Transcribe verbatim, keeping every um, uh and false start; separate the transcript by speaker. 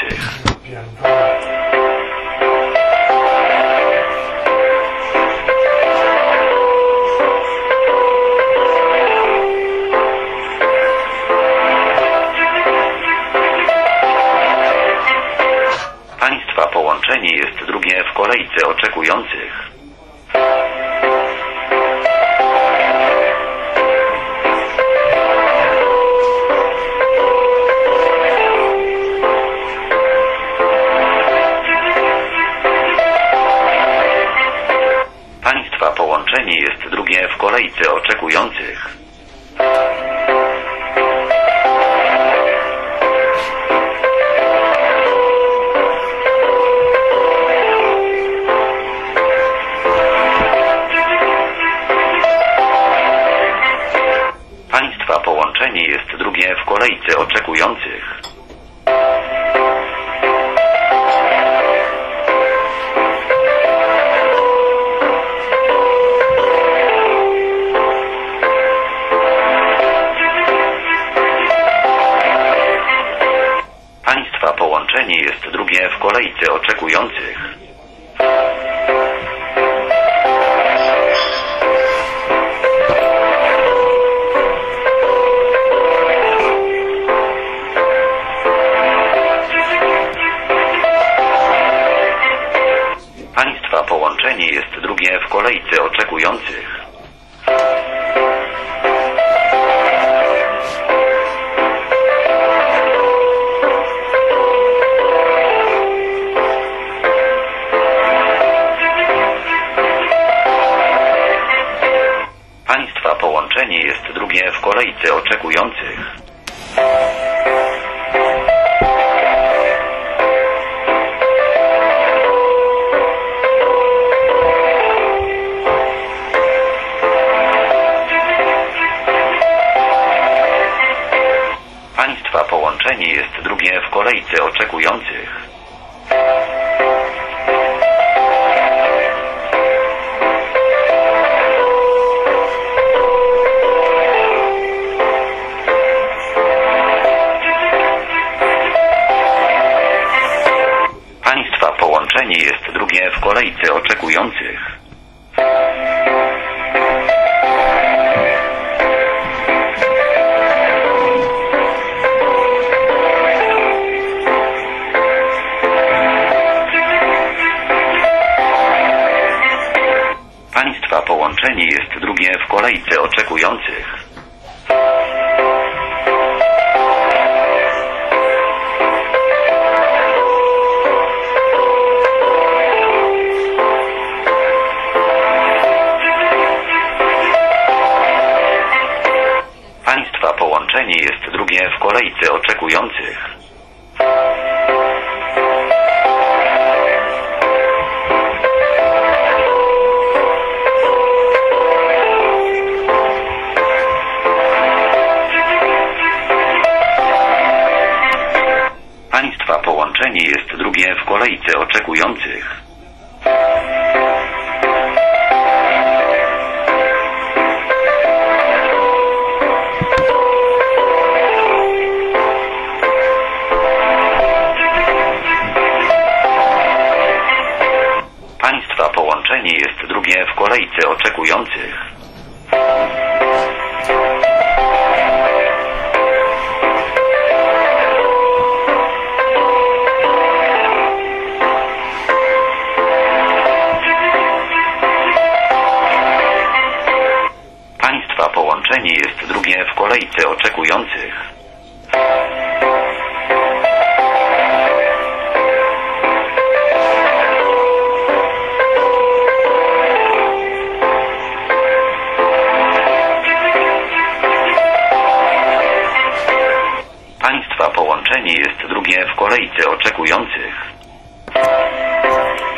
Speaker 1: oczekujących. Państwa połączenie jest drugie w kolejce oczekujących. Państwa połączenie jest drugie w kolejce oczekujących. Państwa połączenie jest drugie w kolejce oczekujących. Państwa połączenie jest drugie w kolejce oczekujących. Państwa połączenie jest drugie w kolejce oczekujących. Państwa połączenie jest drugie w kolejce oczekujących. Państwa połączenie jest drugie w kolejce oczekujących. Państwa połączenie jest drugie w kolejce oczekujących. Państwa połączenie jest drugie w kolejce oczekujących. Państwa połączenie jest drugie w kolejce oczekujących. Państwa połączenie jest drugie w kolejce oczekujących. Państwa połączenie jest drugie w kolejce oczekujących. Państwa połączenie jest drugie w kolejce oczekujących. Państwa połączenie jest drugie w kolejce oczekujących.